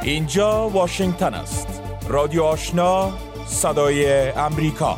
اینجا واشنگتن است. رادیو آشنا، صدای امریکا.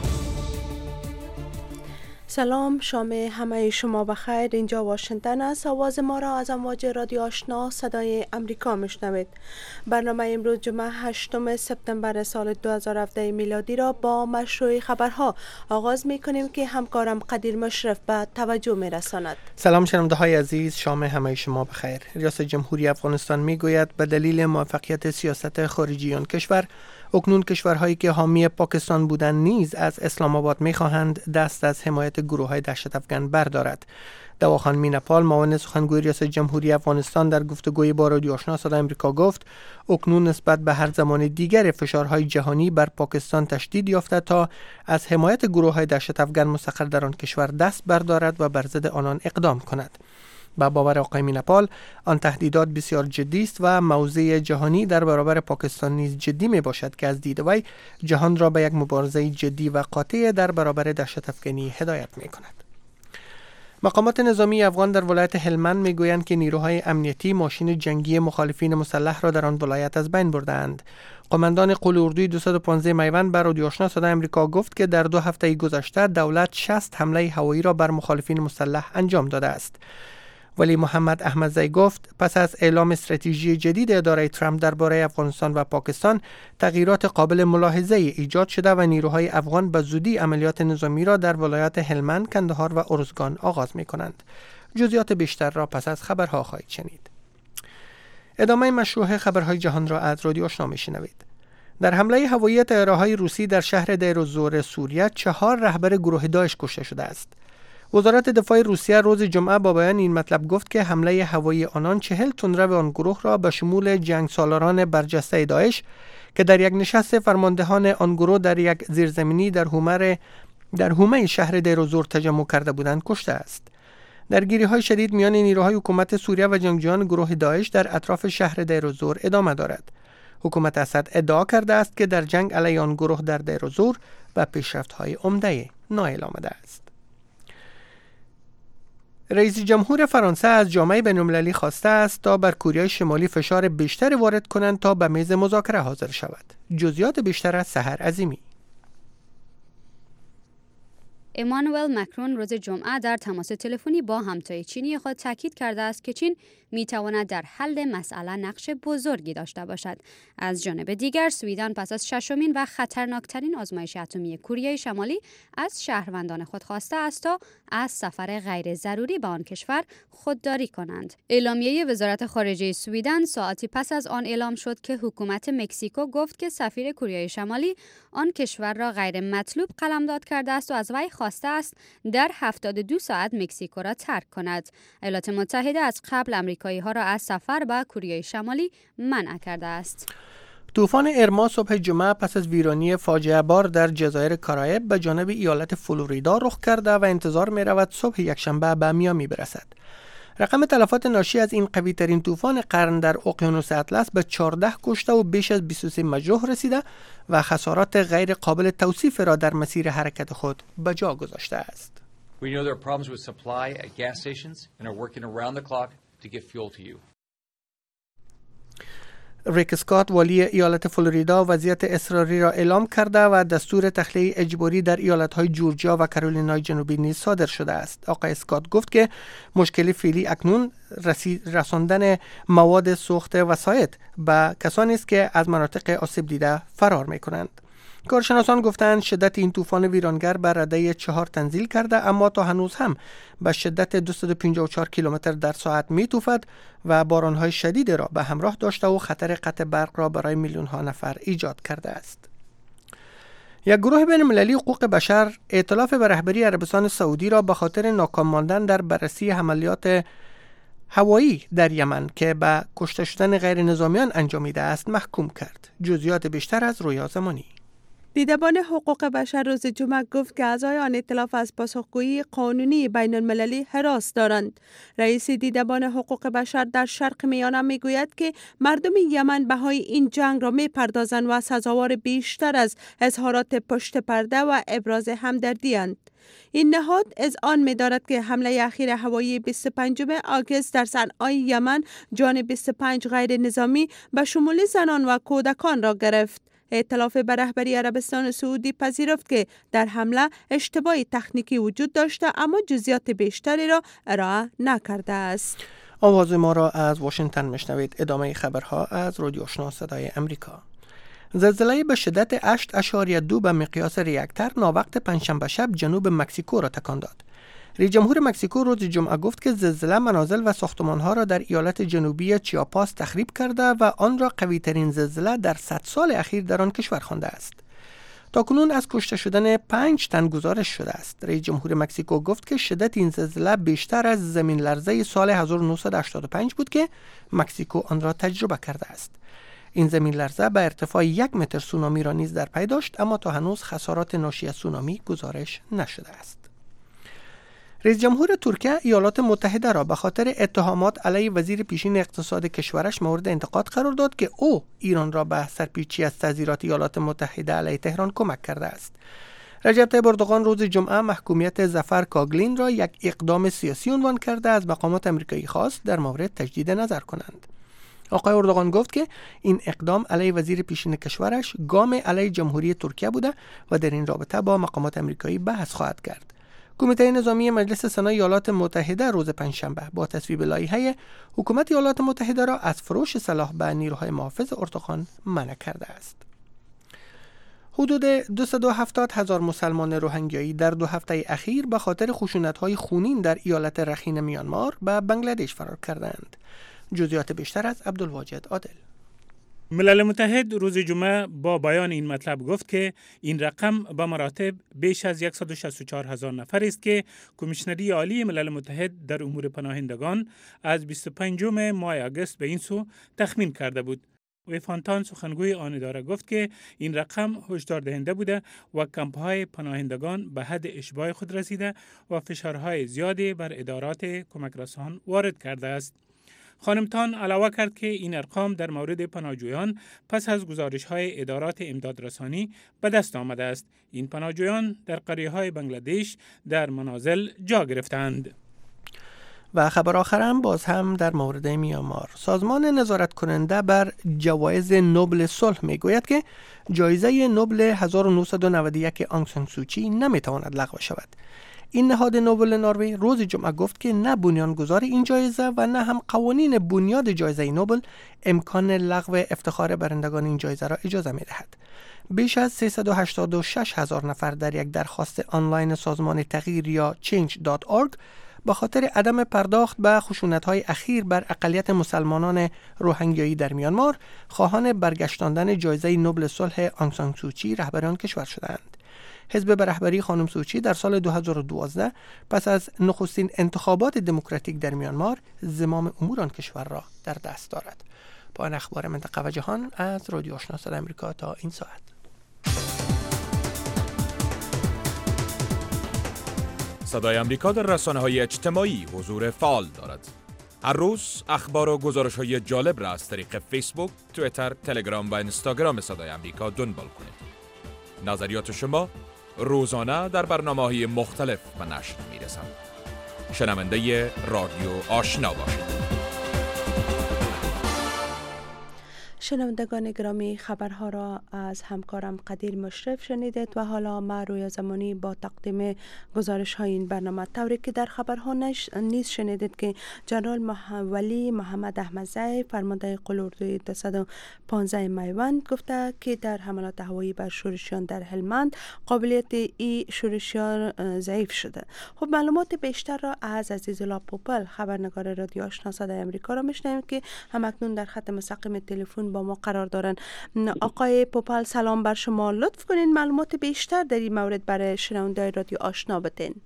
سلام، شام همه شما بخیر. اینجا واشنگتن است. آواز ما را از امواج رادیو آشنا صدای امریکا میشنوید. برنامه امروز جمعه 8 سپتامبر سال 2017 میلادی را با مشروع خبرها آغاز می کنیم که همکارم قدیر مشرف به توجه می رساند. سلام شنونده های عزیز، شام همه شما بخیر. ریاست جمهوری افغانستان می گوید به دلیل موفقیت سیاست خارجی آن کشور، اکنون کشورهایی که حامی پاکستان بودند نیز از اسلام آباد می‌خواهند دست از حمایت گروه‌های دهشت افکن بردارد. دواخان مینپال، معاون سخنگوی ریاست جمهوری افغانستان، در گفتگوی با رادیو آشنا صدای آمریکا گفت اکنون نسبت به هر زمان دیگر فشارهای جهانی بر پاکستان تشدید یافته تا از حمایت گروه‌های دهشت افکن مستقر در آن کشور دست بردارد و بر ضد آنان اقدام کند. با باور آقای مینپال، آن تهدیدات بسیار جدی است و موضع جهانی در برابر پاکستان نیز جدی می باشد که از دید وی جهان را به یک مبارزه جدی و قاطع در برابر دهشت افکنی هدایت می کند. مقامات نظامی افغان در ولایت هلمند می گویند که نیروهای امنیتی ماشین جنگی مخالفین مسلح را در آن ولایت از بین بردند. قماندان قول اردوی 215 میوند بر رادیو آشنا صدای آمریکا گفت که در 2 هفته گذشته دولت 60 حمله هوایی را بر مخالفین مسلح انجام داده است. ولی محمد احمدزی گفت پس از اعلام استراتژی جدید اداره ترامپ درباره افغانستان و پاکستان، تغییرات قابل ملاحظه ایجاد شده و نیروهای افغان به زودی عملیات نظامی را در ولایات هلمند، کندهار و ارزگان آغاز می کنند. جزئیات بیشتر را پس از خبرها خواهید شنید. ادامه مشروع خبرهای جهان را از رادیو آشنا میشنوید. در حمله هوایی طیاره‌های روسی در شهر دیر الزور سوریه 4 رهبر گروه داعش کشته شده است. وزارت دفاع روسیه روز جمعه با بیان این مطلب گفت که حمله هوایی آنان 40 تندرو آن گروه را به شمول جنگسالاران برجسته داعش که در یک نشست فرماندهان آن گروه در یک زیرزمینی در حومه شهر دیر الزور تجمع کرده بودند کشته است. درگیری‌های شدید میان نیروهای حکومت سوریه و جنگجویان گروه داعش در اطراف شهر دیر الزور ادامه دارد. حکومت اسد ادعا کرده است که در جنگ علیه آن گروه در دیر الزور به پیشرفت‌های عمده نائل آمده است. رئیس جمهور فرانسه از جامعه بین‌المللی خواسته است تا بر کره شمالی فشار بیشتری وارد کنند تا به میز مذاکره حاضر شود. جزئیات بیشتر از سحر عظیمی. امانوئل مکرون روز جمعه در تماس تلفنی با همتای چینی خود تاکید کرده است که چین می‌تواند در حل مسئله نقش بزرگی داشته باشد. از جانب دیگر سویدن پس از 6مین و خطرناکترین آزمایش اتمی کره شمالی از شهروندان خود خواسته است تا از سفر غیر ضروری به آن کشور خودداری کنند. اعلامیه وزارت خارجه سویدن ساعتی پس از آن اعلام شد که حکومت مکزیکو گفت که سفیر کره شمالی آن کشور را غیر مطلوب قلمداد کرده است و از وی خواسته است در 72 ساعت مکزیکو را ترک کند. ایالات متحده از قبل آمریکایی‌ها را از سفر به کره شمالی منع کرده است. طوفان ارما صبح جمعه پس از ویرانی فاجعه بار در جزایر کارائیب به جانب ایالت فلوریدا رخ کرده و انتظار می رود صبح یکشنبه به میامی برسد. رقم تلفات ناشی از این قوی ترین طوفان قرن در اقیانوس اطلس به 14 کشته و بیش از 23 مجروح رسیده و خسارات غیر قابل توصیف را در مسیر حرکت خود به جا گذاشته است. We know there are problems with supply at gas stations and are working around the clock to get fuel to you. ریک اسکات والی ایالت فلوریدا وضعیت اضطراری را اعلام کرده و دستور تخلیه اجباری در ایالت‌های جورجیا و کارولینای جنوبی نیز صادر شده است. آقای اسکات گفت که مشکل فعلی اکنون رساندن مواد سوخت وسایط به کسانی است که از مناطق آسیب دیده فرار می‌کنند. کارشناسان گفتند شدت این طوفان ویرانگر بر رده 4 تنزیل کرده، اما تا هنوز هم به شدت 254 کیلومتر در ساعت می‌توفد و باران‌های شدید را به همراه داشته و خطر قطع برق را برای میلیون‌ها نفر ایجاد کرده است. یک گروه بین‌المللی حقوق بشر ائتلاف به رهبری عربستان سعودی را به خاطر ناکام ماندن در بررسی عملیات هوایی در یمن که به کشته شدن غیر نظامیان انجامیده است محکوم کرد. جزئیات بیشتر از رویا زمانی. دیدبان حقوق بشر روز جمعه گفت که اعضای آن ائتلاف از پاسخگویی قانونی بین المللی هراس دارند. رئیس دیدبان حقوق بشر در شرق میانه میگوید که مردم یمن بهای این جنگ را میپردازند و سزاوار بیشتر از اظهارات پشت پرده و ابراز همدردی اند. این نهاد اذعان می‌دارد که حمله اخیر هوایی 25 آگوست در صنعای یمن جان 25 غیر نظامی به شمول زنان و کودکان را گرفت. ائتلاف به رهبری عربستان سعودی پذیرفت که در حمله اشتباه تکنیکی وجود داشته اما جزئیات بیشتری را ارائه نکرده است. آواز ما را از واشنگتن میشنوید. ادامه خبرها از رادیو آشنا صدای امریکا. زلزله به شدت 8.2 به مقیاس ریکتر ناوقت پنجشنبه شب جنوب مکزیکو را تکان داد. رئیس جمهور مکزیکو روز جمعه گفت که زلزله منازل و ساختمان‌ها را در ایالت جنوبی چیاپاس تخریب کرده و آن را قوی‌ترین زلزله در 100 سال اخیر در آن کشور خوانده است. تاکنون از کشته شدن 5 تن گزارش شده است. رئیس جمهور مکزیکو گفت که شدت این زلزله بیشتر از زمین لرزه سال 1985 بود که مکزیکو آن را تجربه کرده است. این زمین لرزه به ارتفاع 1 متر سونامی را نیز در پی داشت، اما تا هنوز خسارات ناشی از سونامی گزارش نشده است. رئیس جمهور ترکیه ایالات متحده را به خاطر اتهامات علیه وزیر پیشین اقتصاد کشورش مورد انتقاد قرار داد که او ایران را به سرپیچی از تظاهرات ایالات متحده علیه تهران کمک کرده است. رجب طیب اردوغان روز جمعه محکومیت ظفر کاگلین را یک اقدام سیاسی عنوان کرده از مقامات آمریکایی خواست در مورد تجدید نظر کنند. آقای اردوغان گفت که این اقدام علیه وزیر پیشین کشورش گام علیه جمهوری ترکیه بوده و در این رابطه با مقامات آمریکایی بحث خواهد کرد. کمیته نظامی مجلس سنای ایالات متحده روز پنجشنبه با تصویب لایحه حکومت ایالات متحده را از فروش سلاح به نیروهای محافظ اردوغان منع کرده است. حدود 270,000 مسلمان روهینگیایی در 2 هفته اخیر به خاطر خشونت‌های خونین در ایالت رخین میانمار به بنگلادش فرار کردند. جزئیات بیشتر از عبدالواجد عادل. ملل متحد روز جمعه با بیان این مطلب گفت که این رقم به مراتب بیش از 164,000 نفر است که کمیشنری عالی ملل متحد در امور پناهندگان از 25 ماه آگوست به این سو تخمین کرده بود. ویفانتان سخنگوی آن اداره گفت که این رقم هشدار دهنده بوده و کمپ‌های پناهندگان به حد اشباع خود رسیده و فشارهای زیادی بر ادارات کمک رسان وارد کرده است. خانم تان علاوه کرد که این ارقام در مورد پناهجویان پس از گزارش‌های ادارات امدادرسانی به دست آمده است. این پناهجویان در قریه‌های بنگلادش در منازل جا گرفتند. و خبر آخر هم باز هم در مورد میانمار. سازمان نظارت کننده بر جوایز نوبل صلح میگوید که جایزه نوبل 1991 آنگ سان سوچی نمیتواند لغو شود. این نهاد نوبل نروژ روز جمعه گفت که نه بنیانگذار این جایزه و نه هم قوانین بنیاد جایزه نوبل امکان لغو افتخار برندگان این جایزه را اجازه می‌دهد. بیش از 386,000 نفر در یک درخواست آنلاین سازمان تغییر یا change.org به خاطر عدم پرداخت به خشونت‌های اخیر بر اقلیت مسلمانان روهینگیایی در میانمار خواهان برگشتاندن جایزه نوبل صلح آنگ سان سوچی رهبر آن کشور شدند. حزب به رهبری خانم سوچی در سال 2012 پس از نخستین انتخابات دموکراتیک در میانمار زمام امور آن کشور را در دست دارد. با این اخبار منطقه و جهان از رادیو آشنا صدای آمریکا تا این ساعت. صدای آمریکا در رسانه‌های اجتماعی حضور فعال دارد. هر روز اخبار و گزارش‌های جالب را از طریق فیسبوک، توییتر، تلگرام و اینستاگرام صدای آمریکا دنبال کنید. نظریات شما روزانه در برنامه‌های مختلف به نشر می‌رسند. شنونده رادیو آشنا باشید. شنوندگان گرامی، خبرها را از همکارم قدیر مشرف شنیدید و حالا ما روی زمانی با تقدیم گزارش های این برنامه. طوری که در خبرها نیز شنیدید که جنرال ولی محمد احمدزی فرمانده قواردوی 215 میوند گفته که در حملات هوایی بر شورشیان در هلمند قابلیت این شورشیان ضعیف شده. خب معلومات بیشتر را از عزیزالله پوپل خبرنگار رادیو آشنا صدای آمریکا را میشنویم که همکنون در خط مستقیم تلفن با ما قرار دارن. آقای پوپل سلام بر شما. لطف کنین معلومات بیشتر در این مورد برای شنوندگان رادیو آشنا بدین.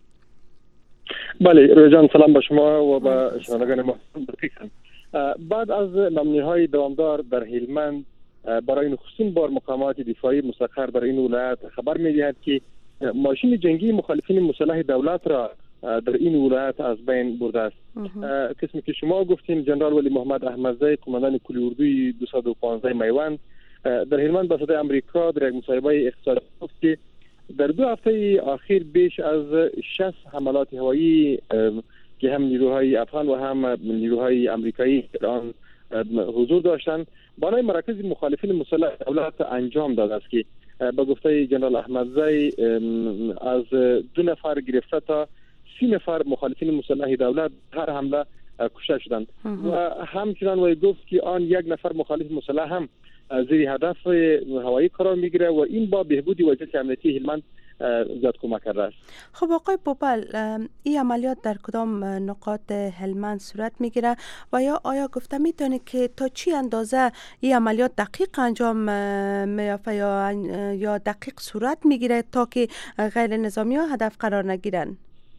بله روزان سلام به شما و به شنوندگان محترم. بعد از نمونه‌های دوامدار در هلمند برای نخستین بار مقامات دفاعی مستقر در این ولایت خبر می‌دهد که ماشین جنگی مخالفین مسلح دولت را در این ولایت از بین برده است. قسمی که شما گفتین جنرال ولی محمد احمدزی قماندان کل اردوی 215 میوند در هلمند با صدای آمریکا در یک مصاحبه اقتصادی گفت که در 2 هفته اخیر بیش از 60 حملات هوایی که هم نیروهای افغان و هم نیروهای آمریکایی در آن حضور داشتند بالای مراکز مخالفین مسلح دولت انجام داده است که به گفته جنرال احمدزی از 2 نفر گرفته تا 30 نفر مخالفین مسلح دولت هر حمله کشته شدند و همچنان وی گفت که آن 1 نفر مخالف مسلح هم زیر هدف هوایی قرار میگیره و این با بهبود وضعیت امنیتی هلمند زیاد کمک کرده است. خب آقای پوپل، این عملیات در کدام نقاط هلمند صورت میگیره و یا آیا گفته میتونید که تا چی اندازه این عملیات دقیق انجام میافته یا دقیق صورت میگیره تا که غیر نظامی ها هدف قرار نگیرن؟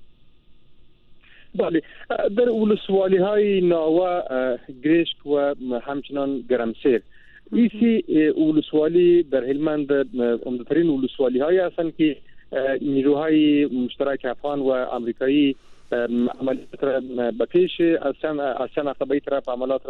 بله، در ولسوالی های ناوه، گریشک و همچنان گرمسیر ایسی ولسوالی در هلمند عمده‌ترین ولسوالی های هستند که نیروهای مشترک افغان و آمریکایی عملیات را به پیش از چند هفته به طرف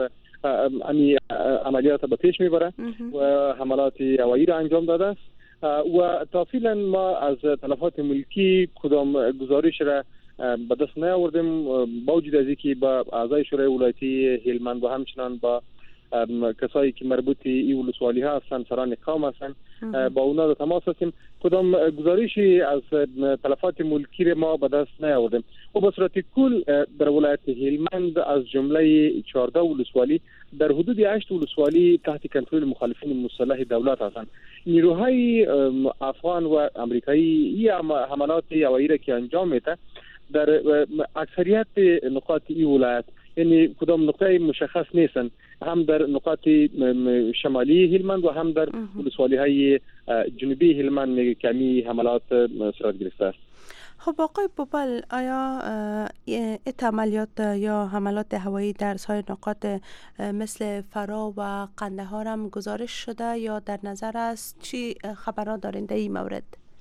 عملیات به پیش میبره و حملات هوایی را انجام داده است و تا فعلا ما از تلفات ملکی کدام گزارش را به دست نیاوردیم با وجود از اینکه با اعضای شورای ولایتی هلمند و همچنان با کسایی که مربوط این ولسوالی ها هستند سران قوم هستند با اونا در تماس هستیم. کدام گزارشی از تلفات ملکی را ما به دست نیاوردیم و به صورت کل در ولایت هلمند از جمله 14 ولسوالی در حدود 8 ولسوالی تحت کنترل مخالفین مسلح دولت هستند. نیروهای افغان و آمریکایی حملات هوایی را که انجام میده در اکثریت نقاط این ولایت، یعنی کدام نقطه مشخص نیستن، هم در نقاط شمالی هلمند و هم در ولسوالی های جنوبی هلمند کمی حملات صورت گرفته است. خب آقای پوپل، آیا عملیات یا حملات هوایی در سایر نقاط مثل فرا و قندهار هم گزارش شده یا در نظر است؟ چی خبرات دارین در این مورد؟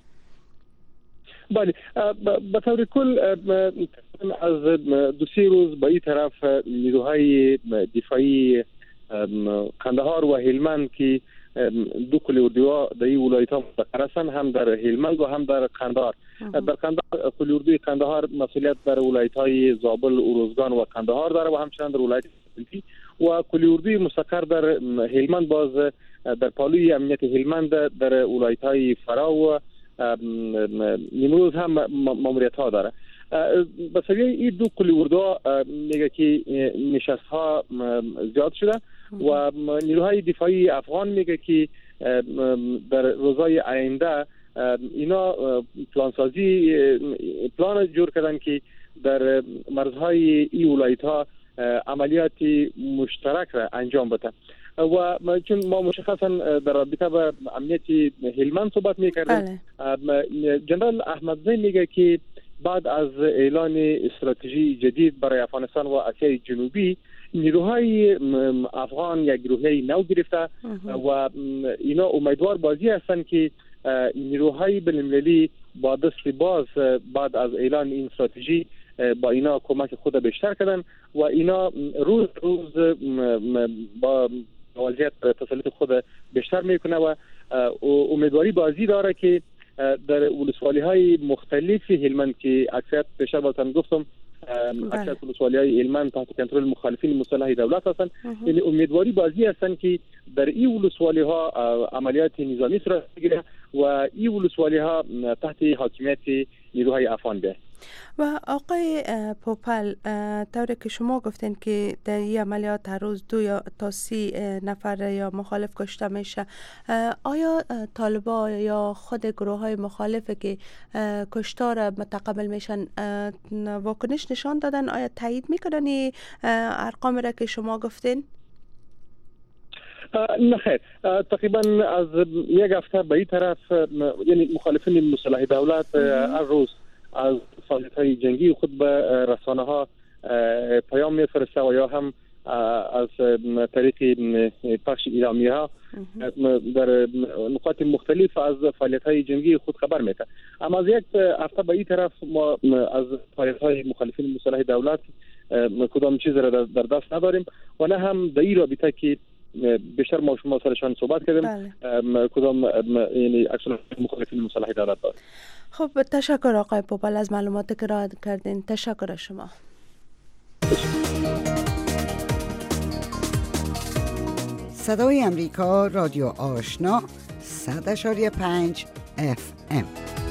بله، به طور کل از 2-3 روز به این طرف نیروهای دفاعی قندهار و هلمند که 2 کل اردوها در این ولایت‌ها مستقر هستند، هم در هلمند و هم در قندهار. در قندهار کل اردوی قندهار مسئولیت در ولایت‌های زابل، اروزگان و قندهار داره و همچنان در ولایت سلفی و کل اردوی مستقر در هلمند باز در پالوی امنیت هلمند در ولایت‌های فرا و نیمروز هم ماموریت ها داره. به سویه این 2 کل اردوها میگه که نشست ها زیاد شده و نیروهای دفاعی افغان میگه که در روزهای آینده اینا پلان جور کردن که در مرزهای این ولایت ها عملیات مشترک را انجام بده و چون ما مشخصا در رابطه با امنیت هلمند صحبت میکردیم، جنرال احمدزی میگه که بعد از اعلان استراتژی جدید برای افغانستان و آسیای جنوبی نیروهای افغان یک گروهی نو گرفته و اینا امیدوار بازی هستند که نیروهای بین‌المللی با دست باز بعد از اعلان این استراتژی با اینا کمک خود بیشتر کردن و اینا روز با وضعیت تسلط خود بیشتر میکنه و امیدواری بازی داره که در ولسوالی های مختلف هلمند که اکثریت پیشتر بازتن گفتم اکثر ولسوالی های هلمند تحت کنترل مخالفین مسلح دولت هستند، یعنی امیدواری بازی هستند که در این ولسوالی ها عملیات نظامی صورت بگیره و این ولسوالی ها تحت حاکمیت نیروهای افغان بیاید. و آقای پوپل، طوری که شما گفتین که در این عملیات هر روز 2 تا 30 نفر یا مخالف کشته میشه، آیا طالبا یا خود گروه های مخالفه که کشتار متقبل میشن واکنش نشان دادن؟ آیا تایید میکنن ارقام را که شما گفتین؟ نه خیر، تقریبا از 1 هفته به این طرف یعنی مخالفین مسلح دولت هر روز از فعالیت‌های جنگی خود به رسانه‌ها پیام می‌فرسته و یا هم از طریق پخش اعلامیه ها در نقاط مختلف از فعالیت های جنگی خود خبر میده. اما از یک هفته به این طرف ما از فعالیت های مخالفین مسلح دولت کدام چیز را در دست نداریم و نه هم در این رابطه که بیشتر ما شما سرشان صحبت کردیم کدام یعنی اکثر مخالفین مسلح دولت داریم. خب تشکر آقای پوپل از معلوماتی که ارائه کردین. تشکر شما. صدای امریکا رادیو آشنا 100.5 FM.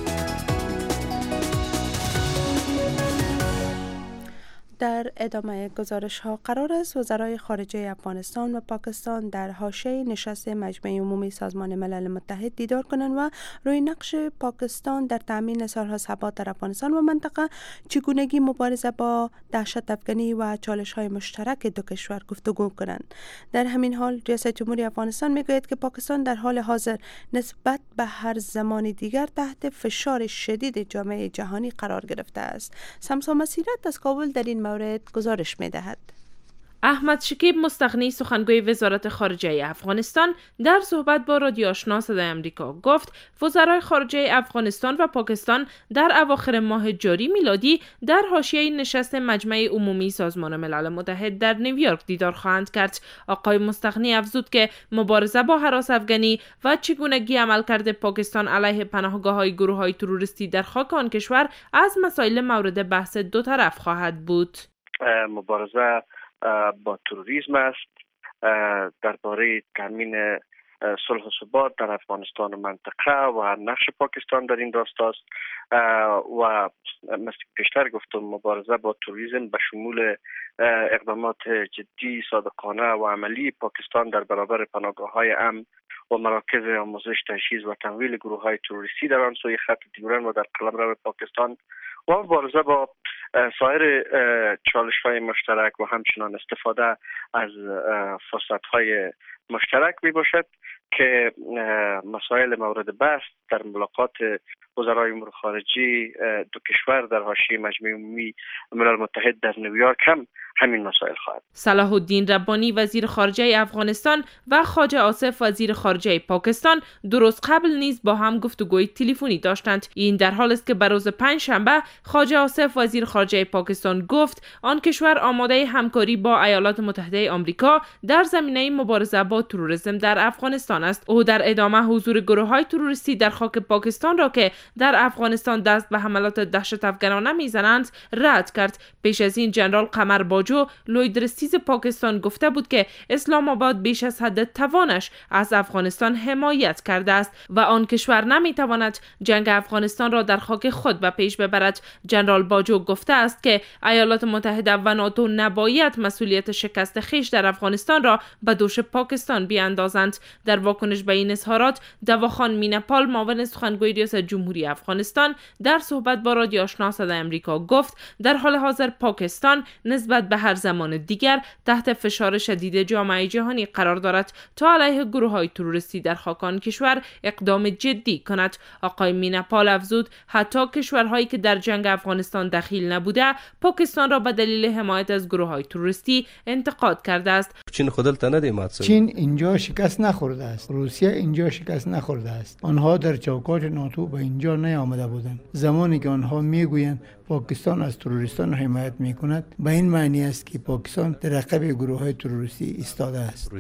در ادامه گزارش ها قرار است وزرای خارجه افغانستان و پاکستان در حاشیه نشست مجمع عمومی سازمان ملل متحد دیدار کنند و روی نقش پاکستان در تامین صلح و ثبات در افغانستان و منطقه، چگونگی مبارزه با دهشت افکنی و چالش های مشترک دو کشور گفتگو کنند. در همین حال ریاست جمهوری افغانستان میگوید که پاکستان در حال حاضر نسبت به هر زمان دیگر تحت فشار شدید جامعه جهانی قرار گرفته است. سمسا مسیرت از کابل در این مورد گزارش می‌دهد. احمد شکیب مستغنی سخنگوی وزارت خارجه افغانستان در صحبت با رادیو آشنا صدای آمریکا گفت وزرای خارجه افغانستان و پاکستان در اواخر ماه جاری میلادی در حاشیه نشست مجمع عمومی سازمان ملل متحد در نیویورک دیدار خواهند کرد. آقای مستغنی افزود که مبارزه با هراس افغانی و چگونگی عملکرد پاکستان علیه پناهگاه‌های گروه‌های تروریستی در خاک آن کشور از مسائل مورد بحث دو طرف خواهد بود. مبارزه با تروریسم است، درباره تامین صلح و ثبات در افغانستان و منطقه و نقش پاکستان در این راستا است و مثل پیشتر گفتم مبارزه با تروریسم به شمول اقدامات جدی، صادقانه و عملی پاکستان در برابر پناهگاه‌های امن و مراکز آموزش، تجهیز و تمویل گروه‌های تروریستی در آن سوی خط دیورن و در قلمرو پاکستان و مبارزه با سایر چالش‌های مشترک و همچنان استفاده از فرصت‌های مشترک می باشد که مسائل مورد بحث در ملاقات وزرای امور خارجه دو کشور در حاشیه مجمع عمومی ملل متحد در نیویورک هم همین مسائل خواهد. صلاح الدین ربانی وزیر خارجه افغانستان و خواجه آصف وزیر خارجه پاکستان درست قبل نیز با هم گفتگوی تلفنی داشتند. این در حال است که بر روز پنجشنبه خواجه آصف وزیر خارجه پاکستان گفت آن کشور آماده همکاری با ایالات متحده آمریکا در زمینه مبارزه با تروریسم در افغانستان است. او در ادامه حضور گروه‌های تروریستی در خاک پاکستان را که در افغانستان دست به حملات دهشت افکنانه میزنند رد کرد. پیش از این جنرال قمر باجو لویدرستیز پاکستان گفته بود که اسلام آباد بیش از حد توانش از افغانستان حمایت کرده است و آن کشور نمیتواند جنگ افغانستان را در خاک خود به پیش ببرد. جنرال باجو گفته است که ایالات متحده و ناتو نباید مسئولیت شکست خویش در افغانستان را به دوش پاکستان بیاندازند. در واکنش به این اظهارات دواخان مینپال معاون سخنگوی ریاست جمهوری افغانستان در صحبت با رادیو آشنا صدای آمریکا گفت در حال حاضر پاکستان نسبت به هر زمان دیگر تحت فشار شدید جامعه جهانی قرار دارد تا علیه گروه‌های تروریستی در خاک آن کشور اقدام جدی کند. آقای مینپال افزود حتی کشورهایی که در جنگ افغانستان دخیل نبوده پاکستان را به دلیل حمایت از گروه‌های تروریستی انتقاد کرده است. چین اینجا شکست نخورده است، روسیه اینجا شکست نخورده است. آنها در چوکات ناتو به اینجا نیامده بودند. زمانی که آنها میگویند پاکستان از تروریستان حمایت میکند به این معنی است که پاکستان در عقب گروه‌های تروریستی ایستاده است.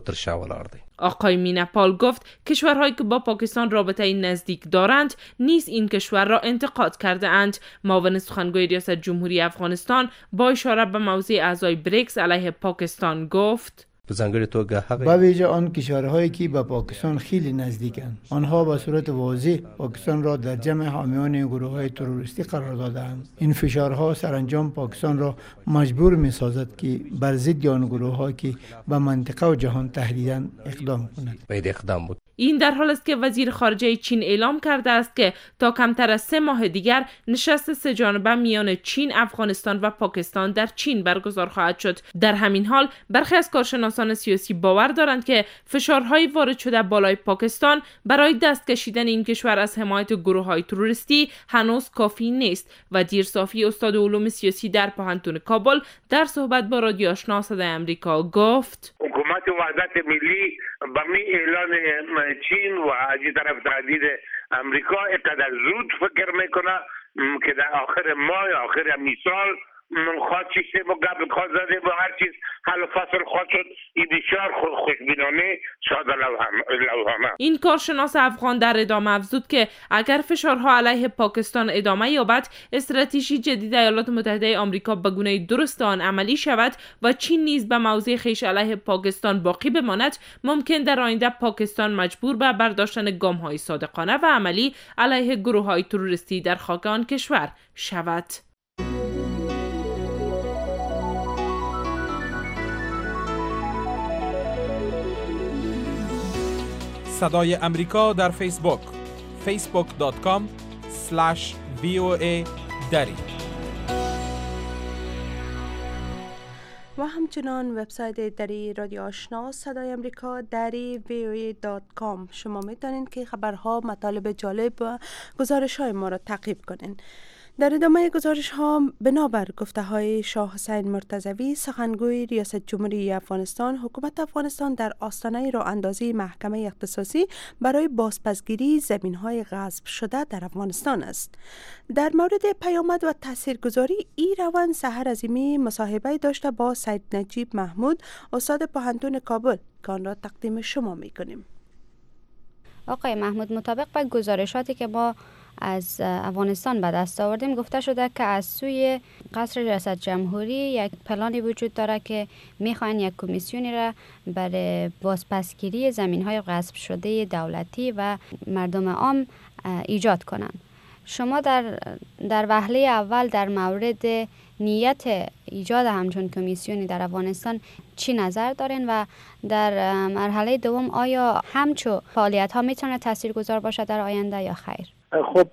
آقای مینپال گفت کشورهایی که با پاکستان رابطه نزدیک دارند نیز این کشور را انتقاد کرده اند. معاون سخنگوی ریاست جمهوری افغانستان با اشاره به موضع اعضای بریکس علیه پاکستان گفت با ویژه آن کشورهایی که به پاکستان خیلی نزدیکند آنها به صورت واضح پاکستان را در جمع حامیان گروه‌های تروریستی قرار دادند. این فشارها سرانجام پاکستان را مجبور می‌سازد که بر ضد آن گروه‌ها که به منطقه و جهان تهدیدند اقدام کند. این در حال است که وزیر خارجه چین اعلام کرده است که تا کمتر از 3 ماه دیگر نشست سه‌جانبه میان چین، افغانستان و پاکستان در چین برگزار خواهد شد. در همین حال برخی از کارشناسان سیاسی باور دارند که فشارهای وارد شده بالای پاکستان برای دست کشیدن این کشور از حمایت گروه‌های تروریستی هنوز کافی نیست و دیرصافی استاد علوم سیاسی در پوهنتون کابل در صحبت با رادیو آشنا صدای آمریکا گفت: حکومت وحدت ملی به می اعلان چین و از طرف تهدید امریکا ابتدا زود فکر میکنه که در آخر ماه آخر میسال خواهد چیزی با گپ خواهد زده با هر چیز حل و فصل خواهد شد. این بسیار خوشبینانه شاید لوحانه. این کارشناس افغان در ادامه افزود که اگر فشارها علیه پاکستان ادامه یابد، استراتژی جدید ایالات متحده آمریکا به گونه درست آن عملی شود و چین نیز به موضع خویش علیه پاکستان باقی بماند، ممکن در آینده پاکستان مجبور به برداشتن گام‌های صادقانه و عملی علیه گروه‌های تروریستی در خاک آن کشور شود. صدای امریکا در فیسبوک facebook.com/VOA دری و همچنان وبسایت دری رادیو آشنا صدای امریکا دری voa.com. شما میتونید که خبرها، مطالب جالب و گزارش های ما را تعقیب کنین. در ادامه گزارش ها، بنابر گفته های شاه حسین مرتضوی سخنگوی ریاست جمهوری افغانستان، حکومت افغانستان در آستانه راه اندازی محکمه اختصاصی برای بازپسگیری زمین های غصب شده در افغانستان است. در مورد پیامد و تاثیرگذاری این روند سحر عظیمی مصاحبه داشته با سید نجیب محمود، استاد پوهنتون کابل، که آن را تقدیم شما میکنیم. آقای محمود، مطابق با گزارشاتی که ما از افغانستان به دست آوردیم، گفته شده که از سوی قصر ریاست جمهوری یک پلانی وجود داره که میخواین یک کمیسیونی را برای بازپسگیری زمین‌های غصب شده دولتی و مردم عام ایجاد کنند. شما در وهله اول در مورد نیت ایجاد همچون کمیسیونی در افغانستان چی نظر دارین و در مرحله دوم آیا همچون فعالیت ها میتونه تاثیرگذار باشه در آینده یا خیر؟ خب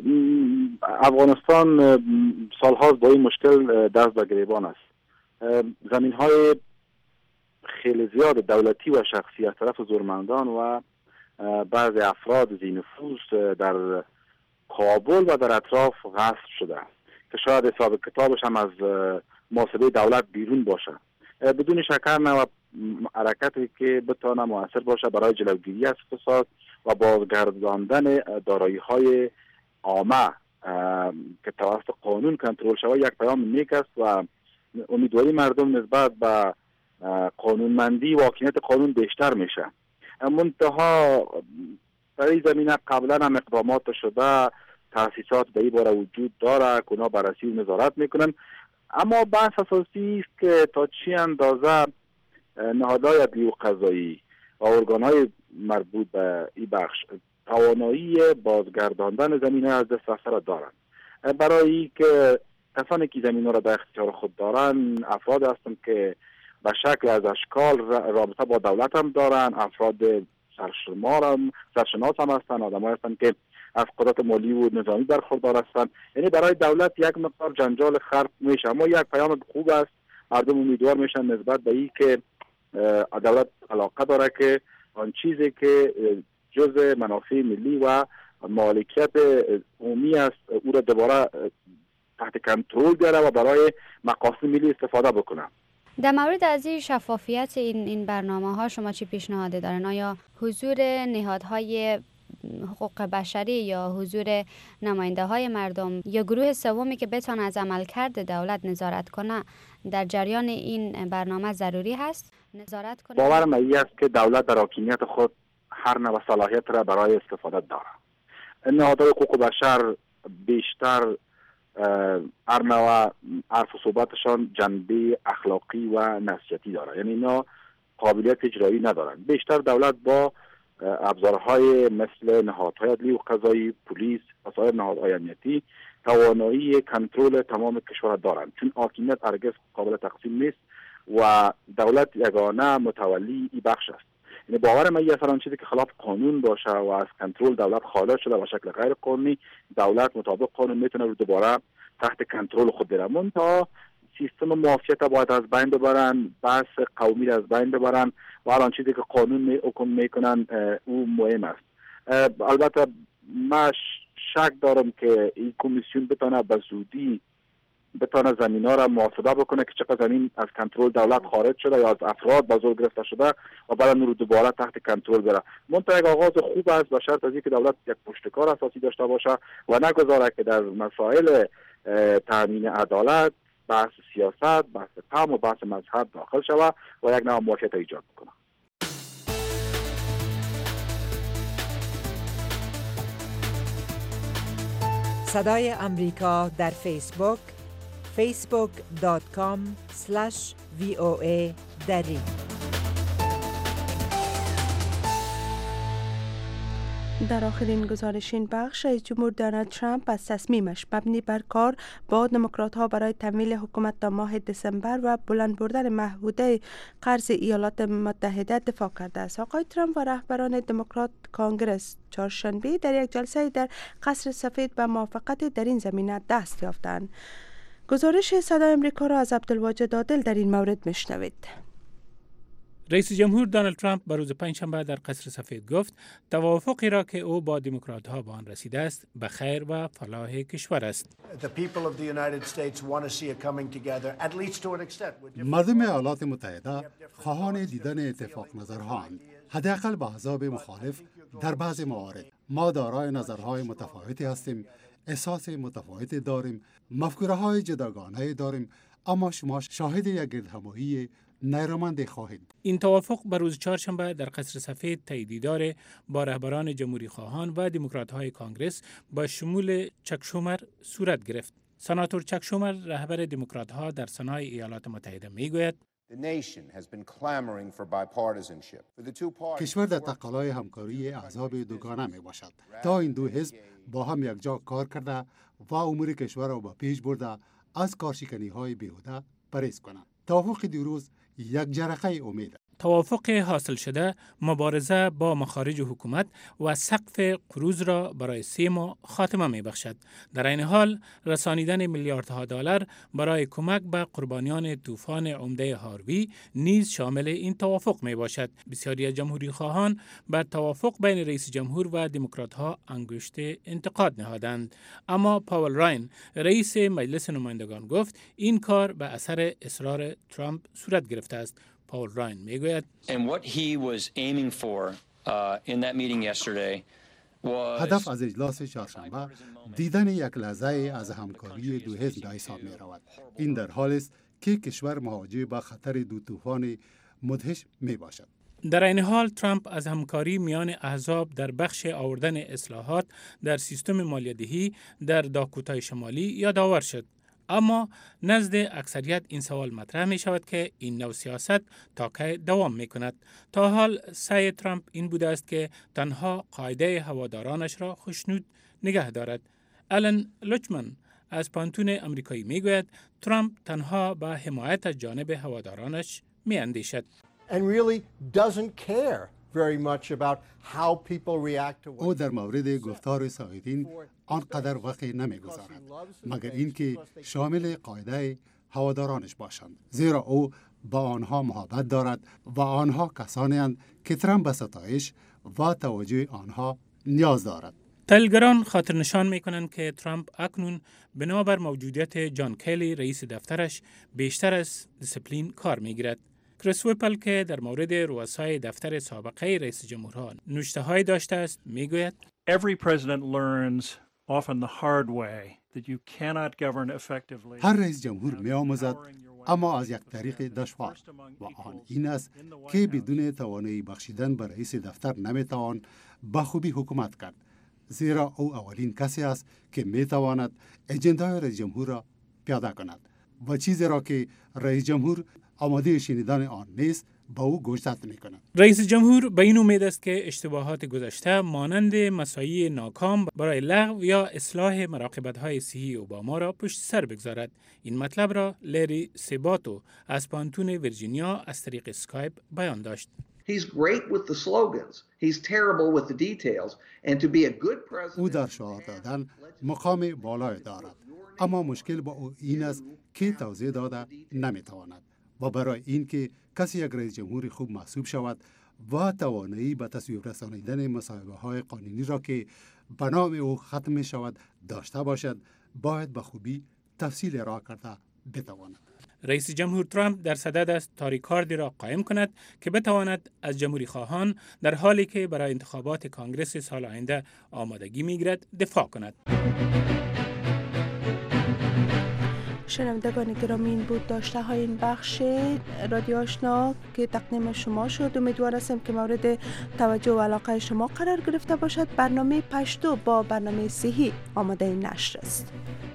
افغانستان سالهاست با این مشکل دست به گریبان است. زمین های خیلی زیاد دولتی و شخصی از طرف زورمندان و بعض افراد ذی نفوذ در کابل و در اطراف غصب شده که شاید حساب کتابش هم از محاسبه دولت بیرون باشه. بدون شک نه حرکتی که بتونه مؤثر باشه برای جلوگیری از فساد و بازگرداندن دارایی‌های عامه که توسط قانون کنترل شود یک پیام نیک است و امیدواری مردم نسبت به قانونمندی و حاکمیت قانون بیشتر میشه. منتها در این زمینه قبلا هم اقدامات شده، تاسیسات به این باره وجود داره که اونا بررسی و نظارت میکنن، اما بحث اساسی است که تا چی اندازه نهادهای عدلی و قضایی و ارگانهای مربوط به این بخش توانایی بازگرداندن زمینه از دست رفته را دارند. برای که کسانی که زمینه را در اختیار خود دارند افراد هستند که به شکل از اشکال رابطه با دولت هم دارند، افراد سرشناس هم هستند، آدم‌ها هستند که از قدرت مالی و نظامی برخوردار هستند. یعنی برای دولت یک مقدار جنجال خلق میشه، اما یک پیام خوب است. مردم امیدوار میشن نسبت به این که دولت علاقه داره که آن چیزی که جزء منافع ملی و مالکیت عمومی است او را دوباره تحت کنترل بیاره و برای مقاصد ملی استفاده بکنه. در مورد از این شفافیت این برنامه ها شما چی پیشنهاد دارین؟ آیا حضور نهادهای حقوق بشری یا حضور نماینده های مردم یا گروه سومی که بتونه از عملکرد دولت نظارت کنه در جریان این برنامه ضروری هست؟ نظارت کنه؟ باورم این است که دولت در حاکمیت خود هر نوع صلاحیت را برای استفاده داره. نهادهای حقوق بشر بیشتر هر نوع حرف و صحبتشان جنبه اخلاقی و نصیحتی داره، یعنی اینا قابلیت اجرایی ندارن. بیشتر دولت با ابزارهای مثل نهادهای عدلی و قضایی، پلیس و سایر نهادهای امنیتی توانایی کنترل تمام کشور دارند، چون حاکمیت هرگز قابل تقسیم نیست و دولت یگانه متولی این بخش است. یعنی باور من یه فران چیزی که خلاف قانون باشه و از کنترل دولت خارج شده و شکل غیر قانونی، دولت مطابق قانون میتونه رو دوباره تحت کنترل خود بگیره. تا سیستم مافیات باید از بین ببرن، بحث قومی از بین ببرن و الان چیزی که قانون حکم میکنن او مهم است. البته من شک دارم که این کمیسیون بتونه به زودی زمین‌ها را محاسبه بکنه که چقدر زمین از کنترل دولت خارج شده یا از افراد به زور گرفته شده و بعد رو دوباره تحت کنترل بره. منتها یک آغاز خوب است به شرط از اینکه دولت یک پشتکار اساسی داشته باشه و نگذاره که در مسائل تامین عدالت بحث سیاست، بحث قوم و بحث مذهب داخل شود و یک نوع موافقت ایجاد کنه. صدای امریکا در فیسبوک facebook.com/VOA دری. در آخرین گزارش این بخش، رئیس جمهور دونالد ترامپ از تصمیمش مبنی بر کار با دموکرات‌ها برای تمویل حکومت تا ماه دسامبر و بلند بردن محدوده قرض ایالات متحده دفاع کرده است. آقای ترامپ و رهبران دموکرات کانگرس چهارشنبه در یک جلسه در قصر سفید به موافقت در این زمینه دست یافتند. گزارش صدای امریکا را از عبدالواجد عادل در این مورد میشنوید. رئیس جمهور دونالد ترامپ بر روز پنجشنبه در قصر سفید گفت توافقی را که او با دموکرات‌ها به آن رسیده است به خیر و فلاح کشور است. مردم ایالات متحده خواهان دیدن اتفاق نظرهاند. حداقل با احزاب مخالف در بعض موارد ما دارای نظرهای متفاوتی هستیم، احساس متفاوتی داریم، مفکوره‌های جداگانه داریم، اما شما شاهد یک گردهمایی نیرومند خواهید. این توافق بر روز چهارشنبه در قصر سفید تاییدیدار با رهبران جمهوری خواهان و دموکرات‌های کانگرس با شمول چک شومر صورت گرفت. سناتور چک شومر رهبر دموکرات‌ها در سنای ایالات متحده میگوید کشور در تقاضای همکاری احزاب دوگانه می باشد تا این دو حزب با هم یکجا کار کرده و امور کشور را به پیش برده از کارشکنی‌های بیهوده پرهیز کنند. توافق دیروز یک جرقه امید. توافق حاصل شده مبارزه با مخارج حکومت و سقف قروض را برای 3 ماه خاتمه می بخشد. در این حال رسانیدن میلیاردها دلار برای کمک به قربانیان طوفان عمده هاروی نیز شامل این توافق می باشد. بسیاری از جمهوری خواهان بر توافق بین رئیس جمهور و دموکرات‌ها انگشت انتقاد نهادند، اما پاول راین رئیس مجلس نمایندگان گفت این کار به اثر اصرار ترامپ صورت گرفته است. پاول راین میگوید هدف از اجلاس چهارشنبه دیدن یک لحظه از همکاری دو حزب به حساب می رود. این در حالی است که کشور مواجه با خطر دو طوفان مدهش می باشد. در این حال ترامپ از همکاری میان احزاب در بخش آوردن اصلاحات در سیستم مالیات‌دهی در داکوتای شمالی یادآور شد. اما نزد اکثریت این سوال مطرح می شود که این نوع سیاست تا کی دوام می کند. تا حال سعی ترامپ این بوده است که تنها قاعده هوادارانش را خوشنود نگه دارد. آلن لوچمن از پانتون امریکایی می گوید ترامپ تنها به حمایت از جانب هوادارانش می اندیشد. او در مورد گفتار سایدین آنقدر وقت نمیگذارد مگر اینکه شامل قاعده هوادارانش باشند، زیرا او با آنها محبت دارد و آنها کسانی اند که ترامپ به ستایش و توجه آنها نیاز دارد. تحلیلگران خاطر نشان می کنند که ترامپ اکنون بنابر موجودیت جان کلی رئیس دفترش بیشتر از دیسپلین کار می گیرد. کریس ویپل که در مورد رؤسای دفتر سابقه رئیس جمهورها نوشته‌هایی داشته است میگوید هر رئیس جمهور می‌آموزد اما از یک طریق دشوار و آن این است که بدون توانایی بخشیدن به رئیس دفتر نمی‌توان به خوبی حکومت کرد، زیرا او اولین کسی است که می‌تواند اجندای رئیس جمهور را پیاده کند و چیزی را که رئیس جمهور آماده شنیدن آن نیست با او گوشزد می‌کند. رئیس جمهور به این امید است که اشتباهات گذشته مانند مساعی ناکام برای لغو یا اصلاح مراقبت‌های صحی اوباما را پشت سر بگذارد. این مطلب را لری سباتو از پانتون ویرجینیا از طریق اسکایپ بیان داشت. He's great with the slogans. He's terrible with the details. And to be a good president... او در شعار دادن مقام بالای دارد، اما مشکل با او این است که توضیح داده نمیتواند و برای اینکه کسی یک رئیس جمهور خوب محسوب شود و توانایی به تصویب رسانیدن مصاحبه های قانونی را که به نام او ختم می شود داشته باشد، باید به خوبی تفصیل را کرده بتواند. رئیس جمهور ترامپ در صدد است تاریکاردی را قائم کند که بتواند از جمهوری خواهان در حالی که برای انتخابات کانگرس سال آینده آمادگی می‌گیرد دفاع کند. شنوندگان گرامی، این بود داشته های این بخش رادیو آشنا که تقدیم شما شد. امیدوار هستم که مورد توجه و علاقه شما قرار گرفته باشد. برنامه پشتو با برنامه صحی آماده نشر است.